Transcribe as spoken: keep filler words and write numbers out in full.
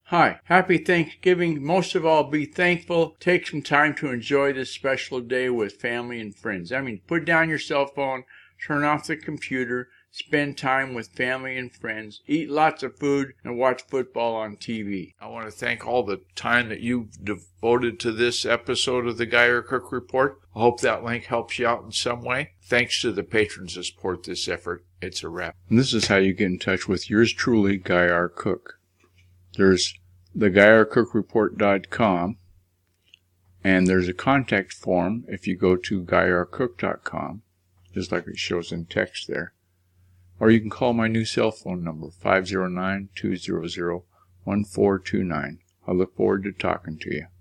Hi, happy Thanksgiving. Most of all, be thankful. Take some time to enjoy this special day with family and friends. I mean, put down your cell phone, turn off the computer, spend time with family and friends, eat lots of food, and watch football on T V. I want to thank all the time that you've devoted to this episode of the Guy R. Cook Report. I hope that link helps you out in some way. Thanks to the patrons that support this effort. It's a wrap. And this is how you get in touch with yours truly, Guy R. Cook. There's the guy r cook report dot com, and there's a contact form if you go to guy r cook dot com, just like it shows in text there. Or you can call my new cell phone number, five zero nine, two zero zero, one four two nine. I look forward to talking to you.